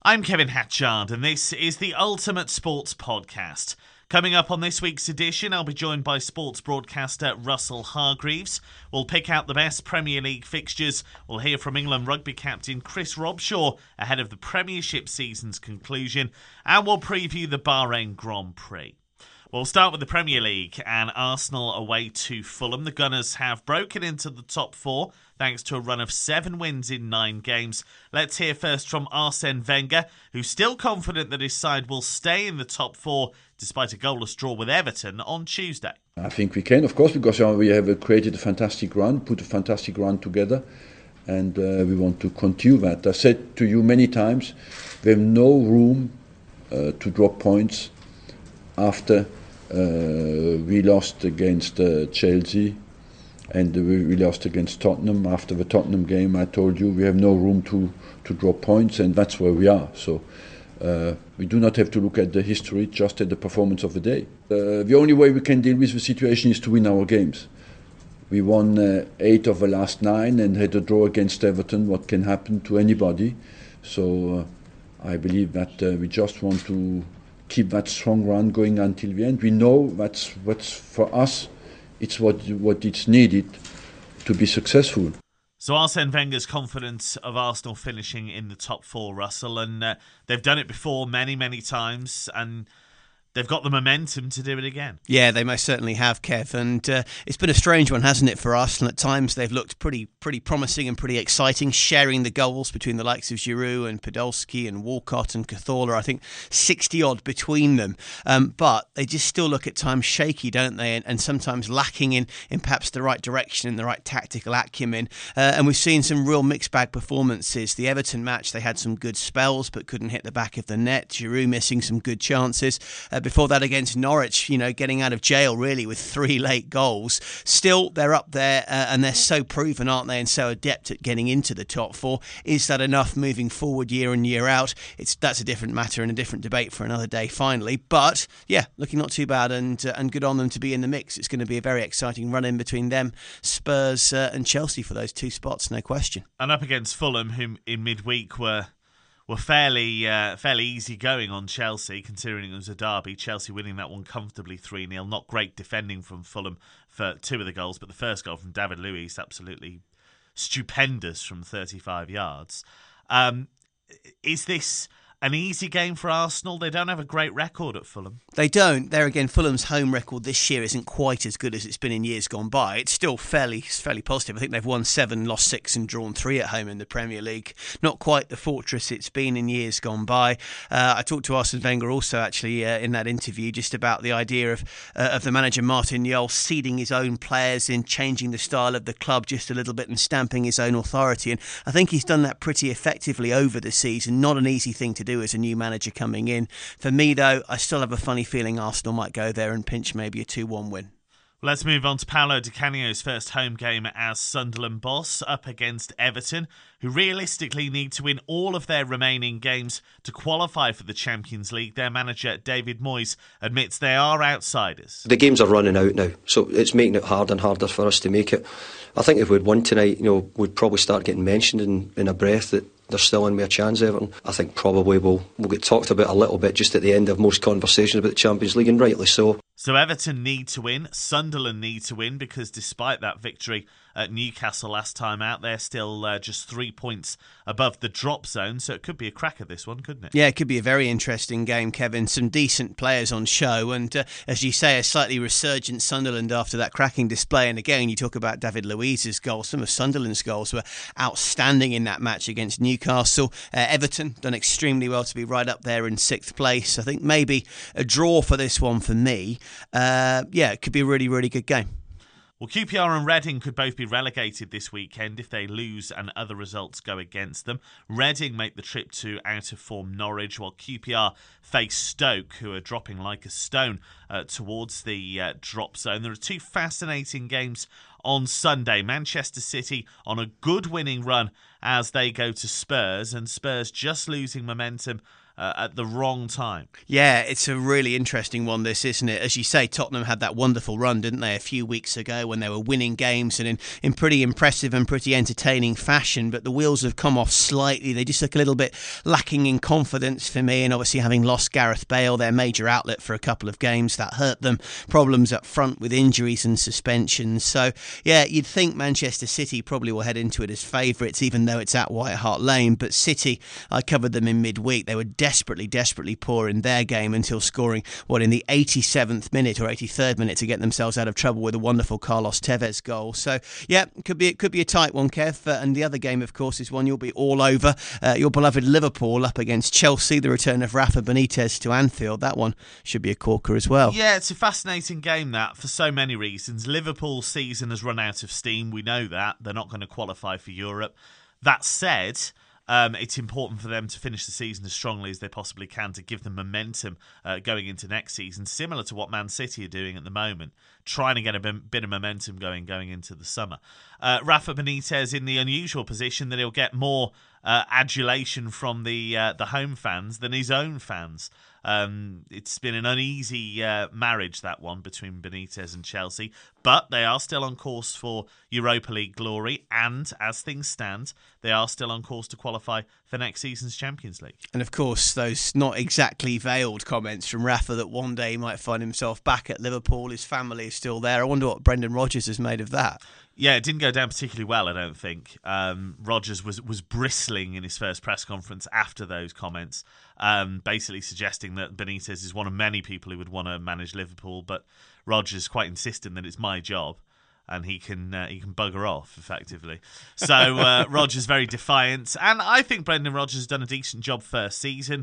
I'm Kevin Hatchard, and this is the Ultimate Sports Podcast. Coming up on this week's edition, I'll be joined by sports broadcaster Russell Hargreaves. We'll pick out the best Premier League fixtures. We'll hear from England rugby captain Chris Robshaw ahead of the Premiership season's conclusion. And we'll preview the Bahrain Grand Prix. We'll start with the Premier League and Arsenal away to Fulham. The Gunners have broken into the top four thanks to a run of 7 wins in 9 games. Let's hear first from Arsene Wenger, who's still confident that his side will stay in the top 4 despite a goalless draw with Everton on Tuesday. I think we can, of course, because we have created a fantastic run, put a fantastic run together, and we want to continue that. I said to you many times, we have no room to drop points after we lost against Chelsea and we lost against Tottenham. After the Tottenham game, I told you we have no room to drop points, and that's where we are. So we do not have to look at the history, just at the performance of the day. The only way we can deal with the situation is to win our games. We won 8 of the last 9 and had a draw against Everton. What can happen to anybody? So I believe that we just want to keep that strong run going until the end. We know that's what's for us. It's what it's needed to be successful. So Arsene Wenger's confidence of Arsenal finishing in the top 4, Russell, and they've done it before many, many times, and they've got the momentum to do it again. Yeah, they most certainly have, Kev. And it's been a strange one, hasn't it, for Arsenal? At times they've looked pretty promising and pretty exciting, sharing the goals between the likes of Giroud and Podolski and Walcott and Cazorla. I think 60-odd between them. But they just still look at times shaky, don't they? And sometimes lacking in perhaps the right direction and the right tactical acumen. And we've seen some real mixed bag performances. The Everton match, they had some good spells but couldn't hit the back of the net. Giroud missing some good chances. Before that against Norwich, getting out of jail really with 3 late goals. Still, they're up there and they're so proven, aren't they, and so adept at getting into the top 4. Is that enough moving forward year in, year out? That's a different matter and a different debate for another day finally. But, yeah, looking not too bad and good on them to be in the mix. It's going to be a very exciting run-in between them, Spurs and Chelsea for those 2 spots, no question. And up against Fulham, who in midweek were fairly easy going on Chelsea, considering it was a derby. Chelsea winning that one comfortably 3-0. Not great defending from Fulham for 2 of the goals, but the first goal from David Luiz, absolutely stupendous from 35 yards. Is this an easy game for Arsenal? They don't have a great record at Fulham. They don't. There again, Fulham's home record this year isn't quite as good as it's been in years gone by. It's still fairly positive. I think they've won 7, lost 6 and drawn 3 at home in the Premier League. Not quite the fortress it's been in years gone by. I talked to Arsene Wenger also actually in that interview just about the idea of the manager Martin Jol seeding his own players in, changing the style of the club just a little bit and stamping his own authority. And I think he's done that pretty effectively over the season. Not an easy thing to do as a new manager coming in. For me, though, I still have a funny feeling Arsenal might go there and pinch maybe a 2-1 win. Let's move on to Paolo Di Canio's first home game as Sunderland boss up against Everton, who realistically need to win all of their remaining games to qualify for the Champions League. Their manager, David Moyes, admits they are outsiders. The games are running out now, so it's making it harder and harder for us to make it. I think if we'd won tonight, we'd probably start getting mentioned in a breath that they're still in with a chance, Everton. I think probably we'll get talked about a little bit just at the end of most conversations about the Champions League, and rightly so. So Everton need to win, Sunderland need to win, because despite that victory at Newcastle last time out, they're still just 3 points above the drop zone, so it could be a cracker, this one, couldn't it? Yeah, it could be a very interesting game, Kevin. Some decent players on show, and as you say, a slightly resurgent Sunderland after that cracking display. And again, you talk about David Luiz's goals. Some of Sunderland's goals were outstanding in that match against Newcastle. Everton done extremely well to be right up there in 6th place. I think maybe a draw for this one for me. It could be a really, really good game. Well, QPR and Reading could both be relegated this weekend if they lose and other results go against them. Reading make the trip to out-of-form Norwich, while QPR face Stoke, who are dropping like a stone towards the drop zone. There are 2 fascinating games on Sunday. Manchester City on a good winning run as they go to Spurs, and Spurs just losing momentum at the wrong time. Yeah, it's a really interesting one, this, isn't it? As you say, Tottenham had that wonderful run, didn't they, a few weeks ago when they were winning games and in pretty impressive and pretty entertaining fashion, but the wheels have come off slightly. They just look a little bit lacking in confidence for me, and obviously having lost Gareth Bale, their major outlet, for a couple of games, that hurt them. Problems up front with injuries and suspensions. So, yeah, you'd think Manchester City probably will head into it as favourites, even though it's at White Hart Lane, but City, I covered them in midweek. They were desperately poor in their game until scoring, in the 87th minute or 83rd minute to get themselves out of trouble with a wonderful Carlos Tevez goal. So, yeah, it could be a tight one, Kev. And the other game, of course, is one you'll be all over. Your beloved Liverpool up against Chelsea, the return of Rafa Benitez to Anfield. That one should be a corker as well. Yeah, it's a fascinating game, that, for so many reasons. Liverpool's season has run out of steam. We know that. They're not going to qualify for Europe. That said, it's important for them to finish the season as strongly as they possibly can to give them momentum going into next season, similar to what Man City are doing at the moment, trying to get a bit of momentum going into the summer. Rafa Benitez in the unusual position that he'll get more adulation from the home fans than his own fans. It's been an uneasy marriage, that one, between Benitez and Chelsea, but they are still on course for Europa League glory, and as things stand, they are still on course to qualify for next season's Champions League. And of course, those not exactly veiled comments from Rafa that one day he might find himself back at Liverpool, his family is still there. I wonder what Brendan Rodgers has made of that. Yeah, it didn't go down particularly well, I don't think. Rodgers was bristling in his first press conference after those comments, basically suggesting that Benitez is one of many people who would want to manage Liverpool, but Rodgers quite insistent that it's my job and he can bugger off, effectively. So Rodgers very defiant, and I think Brendan Rodgers has done a decent job first season.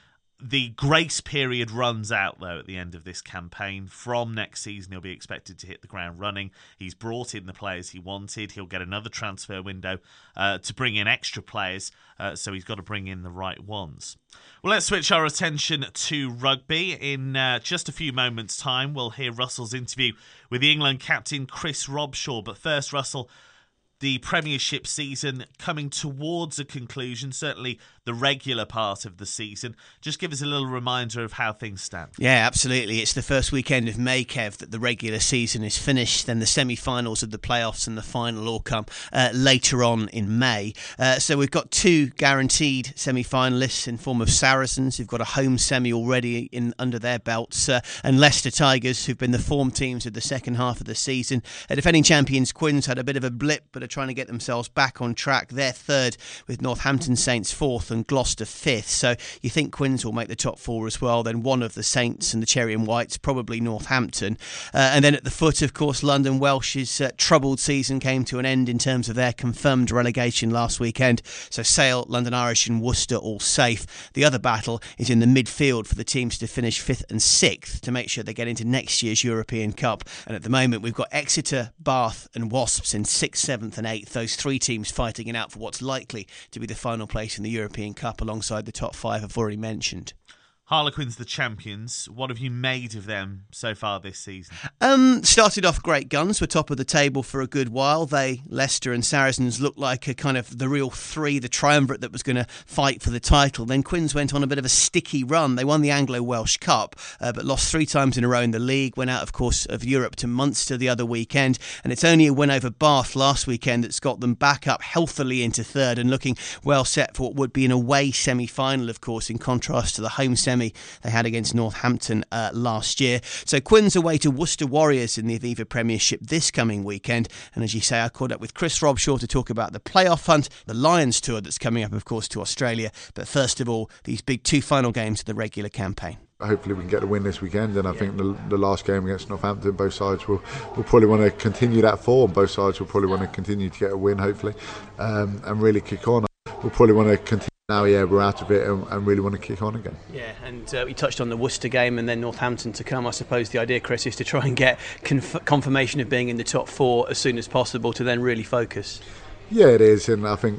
The grace period runs out, though, at the end of this campaign. From next season, he'll be expected to hit the ground running. He's brought in the players he wanted. He'll get another transfer window to bring in extra players, so he's got to bring in the right ones. Well, let's switch our attention to rugby. In just a few moments' time, we'll hear Russell's interview with the England captain Chris Robshaw. But first, Russell, the Premiership season coming towards a conclusion, certainly the regular part of the season. Just give us a little reminder of how things stand. Yeah, absolutely. It's the first weekend of May, Kev, that the regular season is finished. Then the semi-finals of the playoffs and the final all come later on in May. So we've got two guaranteed semi-finalists in form of Saracens, who've got a home semi already under their belts, and Leicester Tigers, who've been the form teams of the second half of the season. Defending champions Quins had a bit of a blip, but are trying to get themselves back on track. They're third, with Northampton Saints fourth and Gloucester fifth. So you think Quins will make the top four as well. Then one of the Saints and the Cherry and Whites, probably Northampton. And then at the foot, of course, London Welsh's troubled season came to an end in terms of their confirmed relegation last weekend. So Sale, London Irish and Worcester all safe. The other battle is in the midfield for the teams to finish fifth and sixth to make sure they get into next year's European Cup. And at the moment, we've got Exeter, Bath and Wasps in 6th, 7th and 8th. Those three teams fighting it out for what's likely to be the final place in the European Cup alongside the top five I've already mentioned. Harlequins, the champions. What have you made of them so far this season? Started off great guns, were top of the table for a good while. They, Leicester and Saracens, looked like a kind of the real three, the triumvirate that was going to fight for the title. Then Quins went on a bit of a sticky run. They won the Anglo-Welsh Cup, but lost 3 times in a row in the league. Went out, of course, of Europe to Munster the other weekend. And it's only a win over Bath last weekend that's got them back up healthily into third and looking well set for what would be an away semi-final, of course, in contrast to the home semi they had against Northampton last year. So Quins away to Worcester Warriors in the Aviva Premiership this coming weekend. And as you say, I caught up with Chris Robshaw to talk about the playoff hunt, the Lions tour that's coming up, of course, to Australia. But first of all, these big 2 final games of the regular campaign. Hopefully we can get the win this weekend, and I think the last game against Northampton, both sides will probably want to continue that form. Both sides will probably want to continue to get a win, hopefully, and really kick on. We'll probably want to continue. Now, we're out of it and really want to kick on again. Yeah, and we touched on the Worcester game and then Northampton to come. I suppose the idea, Chris, is to try and get confirmation of being in the top 4 as soon as possible to then really focus. Yeah, it is, and I think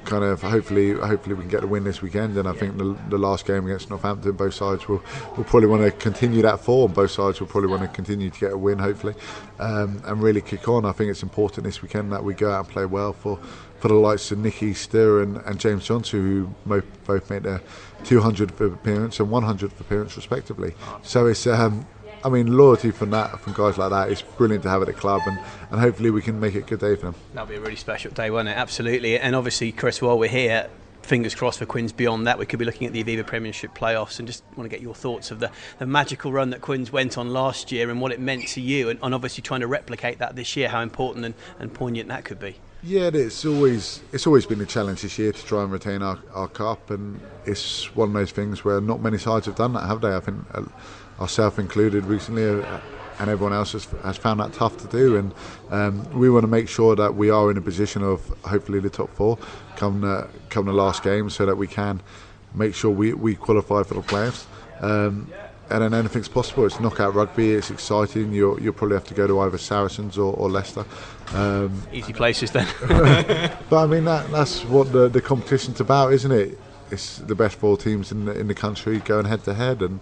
kind of hopefully we can get the win this weekend. And I think the last game against Northampton, both sides will probably want to continue that form. Both sides will probably want to continue to get a win, hopefully, and really kick on. I think it's important this weekend that we go out and play well for the likes of Nicky Steer and James Johnson, who both made their 200th appearance and 100th appearance respectively. So it's loyalty from guys like that is brilliant to have at the club, and hopefully we can make it a good day for them. That'll be a really special day, won't it? Absolutely. And obviously, Chris, while we're here, fingers crossed for Quins beyond that, we could be looking at the Aviva Premiership playoffs, and just want to get your thoughts of the magical run that Quins went on last year and what it meant to you, and obviously trying to replicate that this year, how important and poignant that could be. Yeah, it is. It's always been a challenge this year to try and retain our cup, and it's one of those things where not many sides have done that, have they? I think ourselves included recently, and everyone else has found that tough to do, and we want to make sure that we are in a position of hopefully the top four come the last game, so that we can make sure we qualify for the playoffs. And then anything's possible. It's knockout rugby. It's exciting. You'll probably have to go to either Saracens or Leicester. Easy places then. But I mean that's what the competition's about, isn't it? It's the best four teams in the country going head to head, and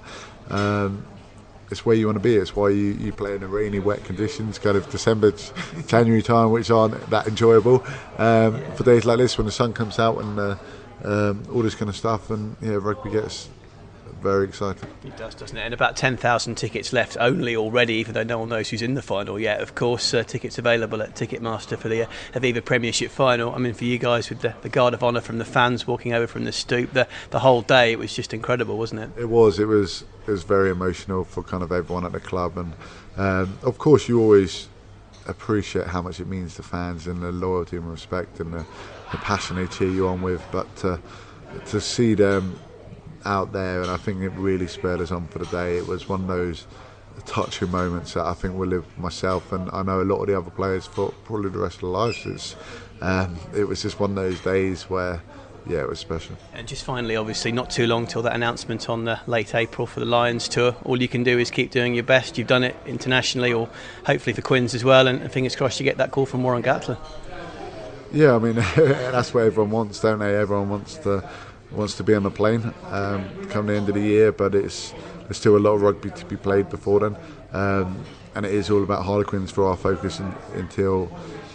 it's where you want to be. It's why you play in the rainy, wet conditions, kind of December, January time, which aren't that enjoyable. For days like this, when the sun comes out and all this kind of stuff, and rugby gets very exciting. It does, doesn't it? And about 10,000 tickets left only already, even though no one knows who's in the final yet. Of course, tickets available at Ticketmaster for the Aviva Premiership final. I mean, for you guys, with the guard of honour from the fans walking over from the stoop, the whole day, it was just incredible, wasn't it? It was very emotional for kind of everyone at the club, and of course you always appreciate how much it means to fans and the loyalty and respect and the passion they cheer you on with, but to see them out there, and I think it really spurred us on for the day. It was one of those touching moments that I think will live with myself, and I know a lot of the other players for probably the rest of their lives. It was just one of those days where it was special. And just finally, obviously not too long till that announcement on late April for the Lions tour. All you can do is keep doing your best. You've done it internationally, or hopefully for Quins as well, and fingers crossed you get that call from Warren Gatland. Yeah, I mean that's what everyone wants, don't they? Everyone wants to be on the plane come the end of the year, but there's still a lot of rugby to be played before then, and it is all about Harlequins for our focus until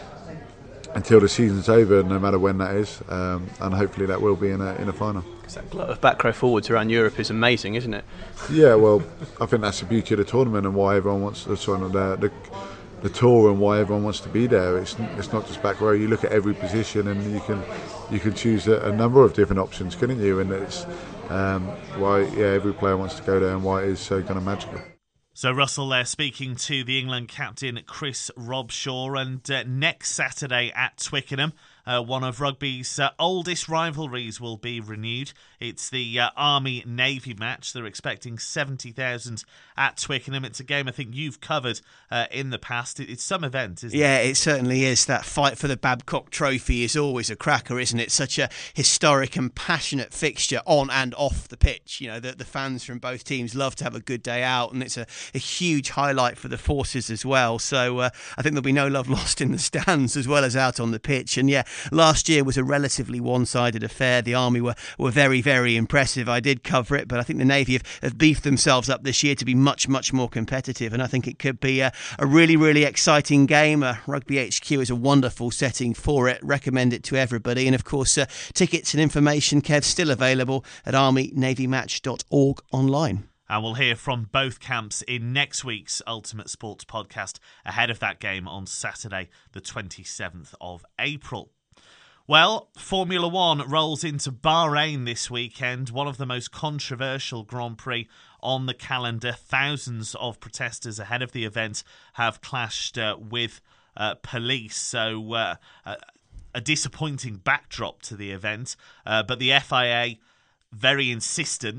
the season's over, no matter when that is, and hopefully that will be in a final. Because that glut of back row forwards around Europe is amazing, isn't it? Yeah, well, I think that's the beauty of the tournament and why everyone wants the tour and why everyone wants to be there. It's not just back row. You look at every position and you can choose a number of different options, couldn't you? And it's why every player wants to go there and why it is so kind of magical. So Russell there speaking to the England captain Chris Robshaw, and next Saturday at Twickenham, one of rugby's oldest rivalries will be renewed. It's the Army-Navy match. They're expecting 70,000 at Twickenham. It's a game I think you've covered in the past. It's some event, isn't it? Yeah, it certainly is. That fight for the Babcock Trophy is always a cracker, isn't it? Such a historic and passionate fixture on and off the pitch. You know, the fans from both teams love to have a good day out, and it's a huge highlight for the forces as well. So I think there'll be no love lost in the stands as well as out on the pitch. And last year was a relatively one-sided affair. The Army were very, very impressive. I did cover it, but I think the Navy have beefed themselves up this year to be much, much more competitive, and I think it could be a really, really exciting game. Rugby HQ is a wonderful setting for it. Recommend it to everybody. And of course, tickets and information, Kev, still available at armynavymatch.org online. And we'll hear from both camps in next week's Ultimate Sports podcast ahead of that game on Saturday, the 27th of April. Well, Formula One rolls into Bahrain this weekend, one of the most controversial Grand Prix on the calendar. Thousands of protesters ahead of the event have clashed with police, so a disappointing backdrop to the event. But the FIA, very insistent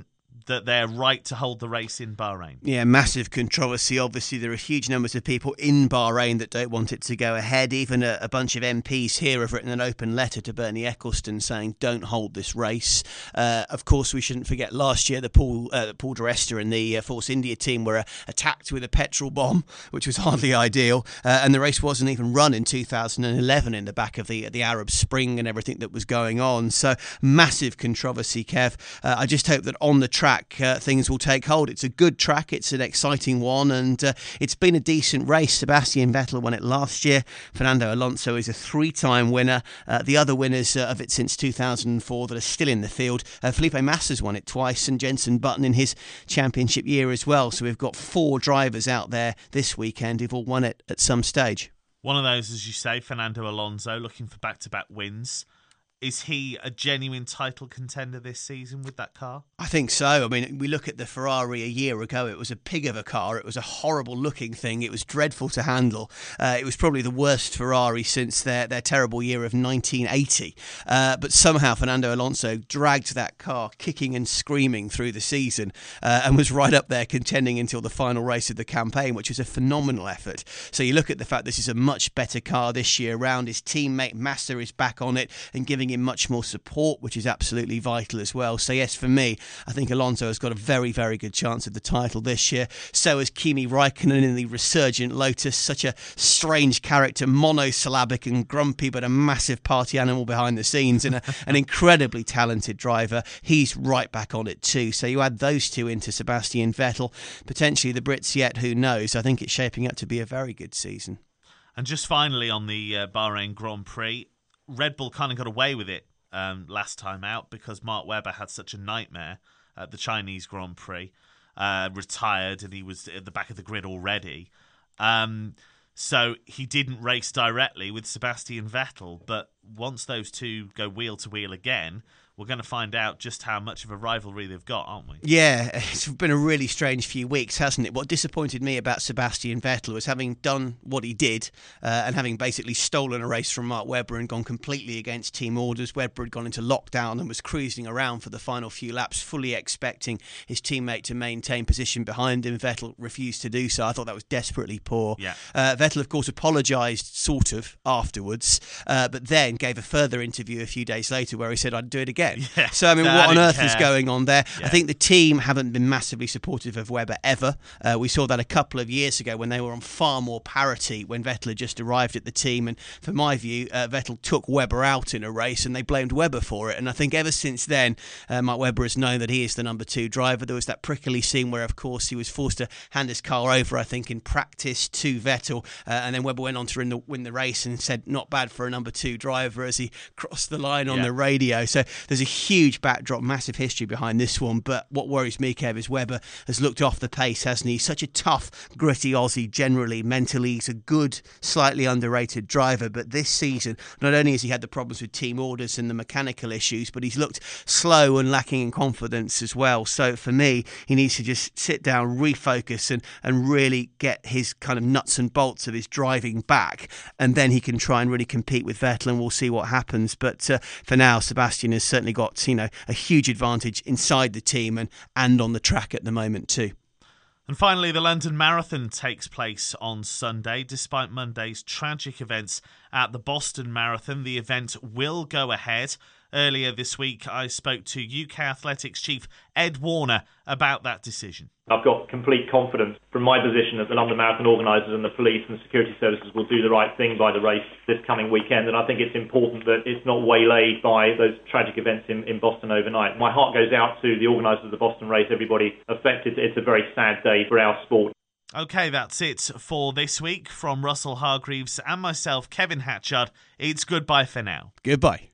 that they're right to hold the race in Bahrain? Yeah, massive controversy. Obviously, there are huge numbers of people in Bahrain that don't want it to go ahead. Even a bunch of MPs here have written an open letter to Bernie Ecclestone saying, don't hold this race. Of course, we shouldn't forget last year, Paul di Resta and the Force India team were attacked with a petrol bomb, which was hardly ideal. And the race wasn't even run in 2011 in the back of the Arab Spring and everything that was going on. So massive controversy, Kev. I just hope that on the track things will take hold. It's a good track, it's an exciting one, and it's been a decent race. Sebastian Vettel won it last year. Fernando Alonso is a 3-time winner. The other winners of it since 2004 that are still in the field, Felipe Massa's won it twice, and Jenson Button in his championship year as well. So we've got 4 drivers out there this weekend who've all won it at some stage. One of those, as you say, Fernando Alonso, looking for back-to-back wins. Is he a genuine title contender this season with that car? I think so. I mean, we look at the Ferrari a year ago. It was a pig of a car. It was a horrible looking thing. It was dreadful to handle. It was probably the worst Ferrari since their terrible year of 1980. But somehow Fernando Alonso dragged that car kicking and screaming through the season and was right up there contending until the final race of the campaign, which was a phenomenal effort. So you look at the fact this is a much better car this year round. His teammate Massa is back on it and giving him much more support, which is absolutely vital as well. So yes, for me, I think Alonso has got a very, very good chance of the title this year. So has Kimi Raikkonen in the resurgent Lotus, such a strange character, monosyllabic and grumpy, but a massive party animal behind the scenes, and an incredibly talented driver. He's right back on it too. So you add those two into Sebastian Vettel, potentially the Brits yet, who knows? I think it's shaping up to be a very good season. And just finally on the Bahrain Grand Prix, Red Bull kind of got away with it last time out because Mark Webber had such a nightmare at the Chinese Grand Prix, retired, and he was at the back of the grid already. So he didn't race directly with Sebastian Vettel, but once those two go wheel to wheel again, we're going to find out just how much of a rivalry they've got, aren't we? Yeah, it's been a really strange few weeks, hasn't it? What disappointed me about Sebastian Vettel was having done what he did and having basically stolen a race from Mark Webber and gone completely against team orders. Webber had gone into lockdown and was cruising around for the final few laps, fully expecting his teammate to maintain position behind him. Vettel refused to do so. I thought that was desperately poor. Yeah. Vettel, of course, apologised sort of afterwards, but then gave a further interview a few days later where he said, I'd do it again. Yeah, so, I mean, what on earth is care. going on there? Yeah. I think the team haven't been massively supportive of Webber ever. We saw that a couple of years ago when they were on far more parity when Vettel had just arrived at the team. And for my view, Vettel took Webber out in a race and they blamed Webber for it. And I think ever since then, Mark Webber has known that he is the number 2 driver. There was that prickly scene where, of course, he was forced to hand his car over, I think, in practice to Vettel. And then Webber went on to win the race and said, not bad for a number 2 driver as he crossed the line on the radio. So there's a huge backdrop, massive history behind this one. But what worries me, Kev, is Webber has looked off the pace, hasn't he? He's such a tough, gritty Aussie generally, mentally. He's a good, slightly underrated driver. But this season, not only has he had the problems with team orders and the mechanical issues, but he's looked slow and lacking in confidence as well. So for me, he needs to just sit down, refocus and really get his kind of nuts and bolts of his driving back. And then he can try and really compete with Vettel and we'll see what happens. But for now, Sebastian has certainly got, a huge advantage inside the team and on the track at the moment too. And finally, the London Marathon takes place on Sunday. Despite Monday's tragic events at the Boston Marathon, the event will go ahead. Earlier this week, I spoke to UK Athletics chief Ed Warner about that decision. I've got complete confidence from my position that the London Marathon organisers and the police and security services will do the right thing by the race this coming weekend, and I think it's important that it's not waylaid by those tragic events in Boston overnight. My heart goes out to the organisers of the Boston race, everybody affected. It's a very sad day for our sport. OK, that's it for this week. From Russell Hargreaves and myself, Kevin Hatchard, it's goodbye for now. Goodbye.